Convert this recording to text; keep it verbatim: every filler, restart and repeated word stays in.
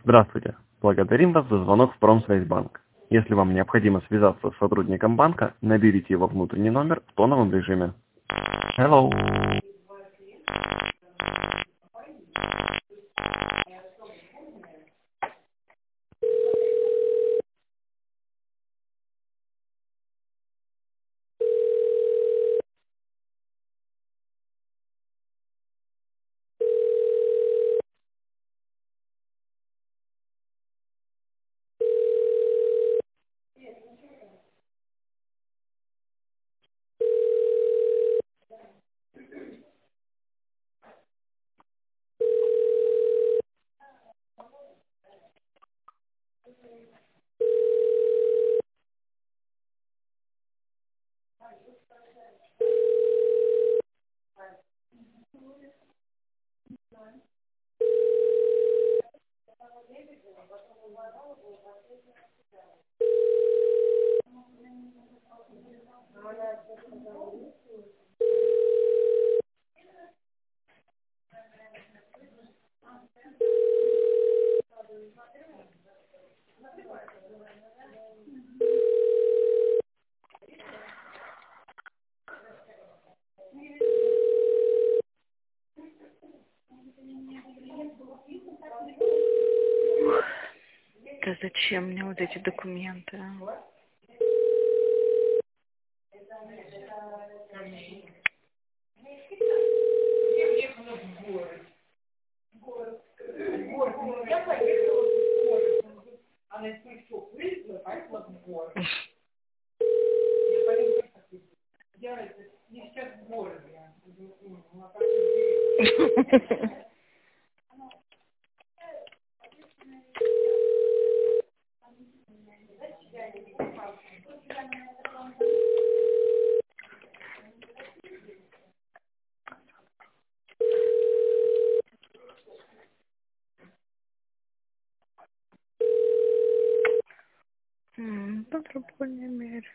Здравствуйте. Благодарим вас за звонок в Промсвязьбанк. Если вам необходимо связаться с сотрудником банка, наберите его внутренний номер в тоновом режиме. Hello. Да зачем мне вот эти документы? М, по другой не мерю.